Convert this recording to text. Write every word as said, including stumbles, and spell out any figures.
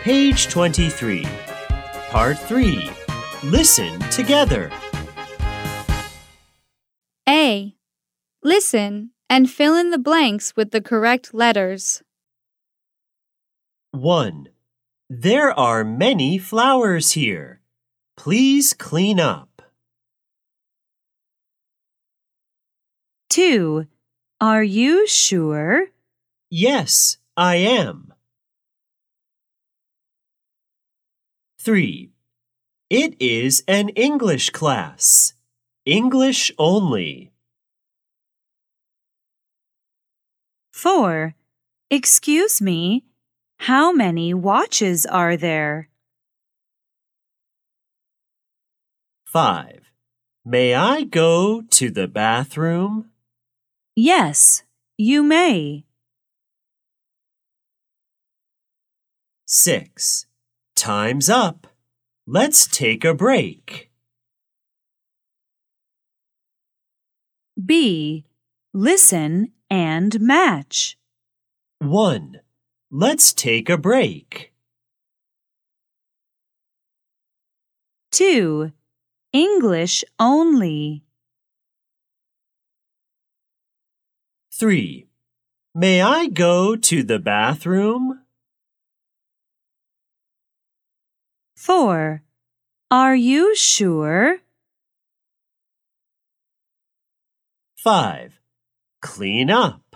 Page twenty-three. Part three. Listen together. A. Listen and fill in the blanks with the correct letters. one. There are many flowers here. Please clean up. two. Are you sure? Yes, I am. three. It is an English class. English only. four. Excuse me, how many watches are there? five. May I go to the bathroom? Yes, you may. six. Time's up. Let's take a break. B. Listen and match. one. Let's take a break. two. English only. three. May I go to the bathroom? four. Are you sure? five. Clean up.